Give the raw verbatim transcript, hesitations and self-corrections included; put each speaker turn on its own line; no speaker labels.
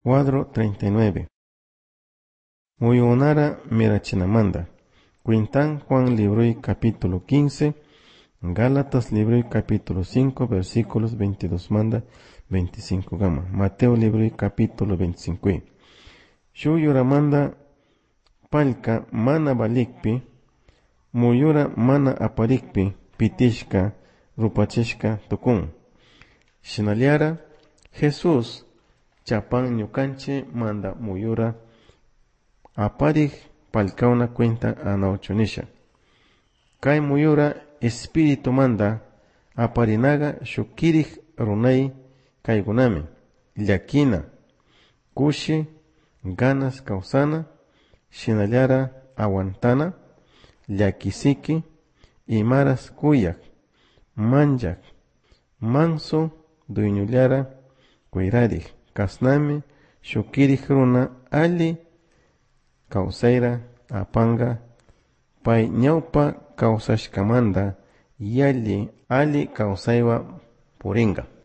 Cuadro treinta y nueve. Muyunara mirachinamanda. Quintan Juan libro y capítulo quince. Gálatas libro y capítulo cinco versículos veintidós manda veinticinco gama. Mateo libro y capítulo veinticinco. Shuyura manda palka mana balikpi. Muyura mana aparikpi. Pitishka rupachishka tukun. Shinaliara Jesús chapan ñukanche manda muyura aparik palkauna cuenta anaochonisha. Kay muyura espíritu manda aparinaga shukirik runay kaygunami. Llakina, kushi, ganas kausana, shinallara aguantana, llakisiki, imaras kuyak, manjak, manso, duiñullara, kuirarik, kasnami, shukirik runa ali, kausaira, apanga, pay ñawpa kausashkamanda, yalli ali kausaywa puringa.